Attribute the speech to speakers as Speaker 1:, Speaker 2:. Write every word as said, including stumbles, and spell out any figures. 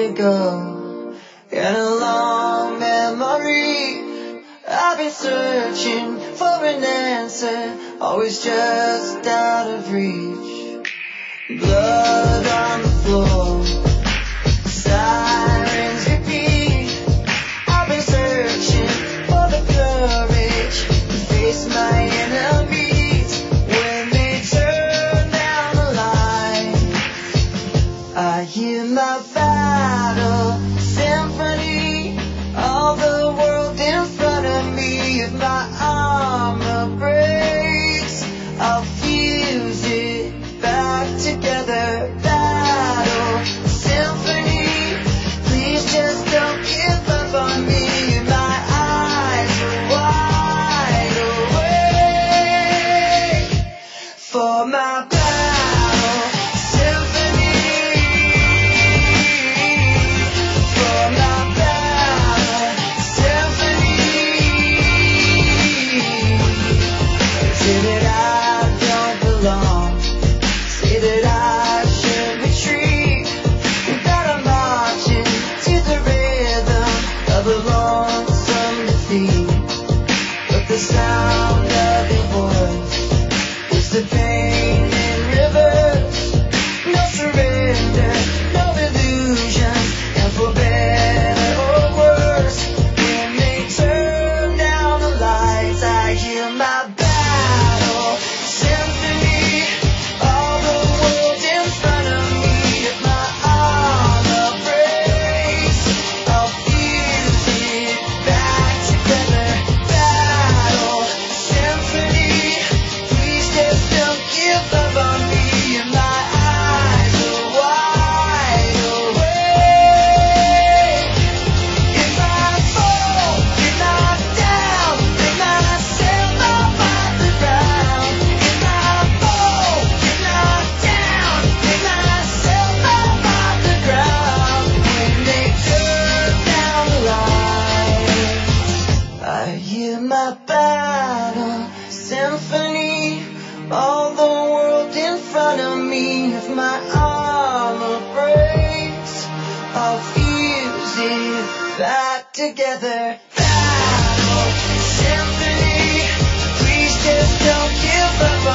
Speaker 1: to go. In a long memory, I've been searching for an answer, always just out of reach. Blood on the floor, sirens repeat. I've been searching for the courage to face my enemies when they turn down the light. I hear my battle symphony, all the world in front of me. If my armor breaks, I'll fuse it back together. Battle symphony, please just don't give up on me. My eyes are wide awake for my battle symphony, for my battle symphony. Say that I don't belong, say that I should retreat, that I'm marching to the rhythm of a lonesome defeat. But the sound of your voice is the pain in reverse. No surrender, no illusions, and for better or worse, when they turn down the lights, I hear my battle symphony, all the world in front of me. If my armor breaks, I'll fuse it back together. Battle symphony, please just don't give up on me. And my eyes are wide awake. If I fall, get knocked down, pick myself up off the ground. If I fall, get knocked down, pick myself up off the ground. When they turn down the lights, I hear my battle symphony, all the world in front of me. If my armor breaks, I'll fuse it back together. Battle symphony, please just don't give up